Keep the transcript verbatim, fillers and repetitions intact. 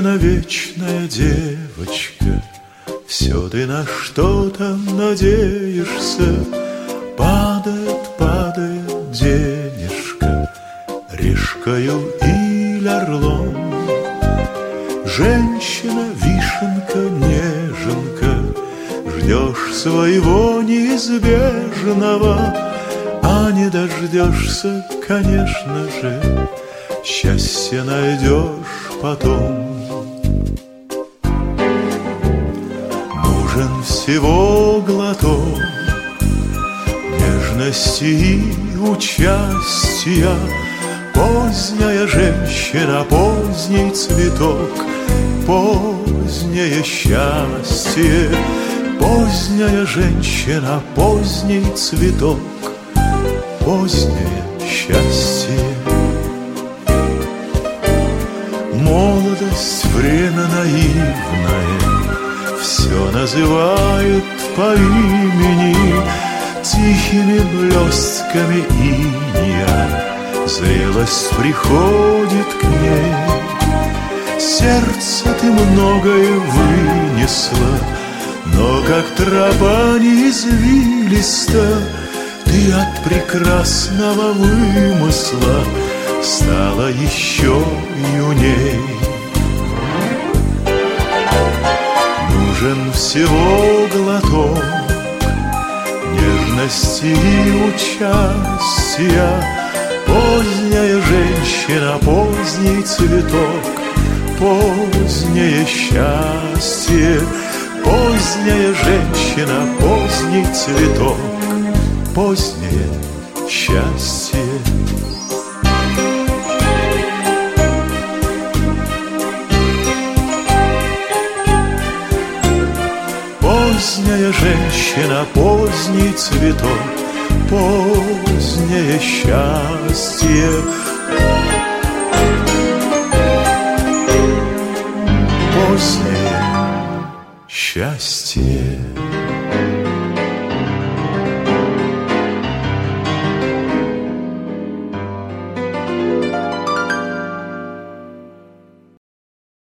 Женщина, вечная девочка, все ты на что-то надеешься. Падает, падает денежка решкою или орлом. Женщина, вишенка, неженка, ждешь своего неизбежного, а не дождешься, конечно же, счастье найдешь потом. Нужен всего глоток нежности и участия. Поздняя женщина, поздний цветок, позднее счастье. Поздняя женщина, поздний цветок, позднее счастье. Молодость, время наивное, все называют по имени. Тихими блестками инея зрелость приходит к ней. Сердце ты многое вынесла, но как тропа неизвилиста, ты от прекрасного вымысла стала еще юней. Нужен всего глоток нежности и участия. Поздняя женщина, поздний цветок, позднее счастье. Поздняя женщина, поздний цветок, позднее счастье. Поздняя женщина, поздний цветок, позднее счастье. Позднее счастье.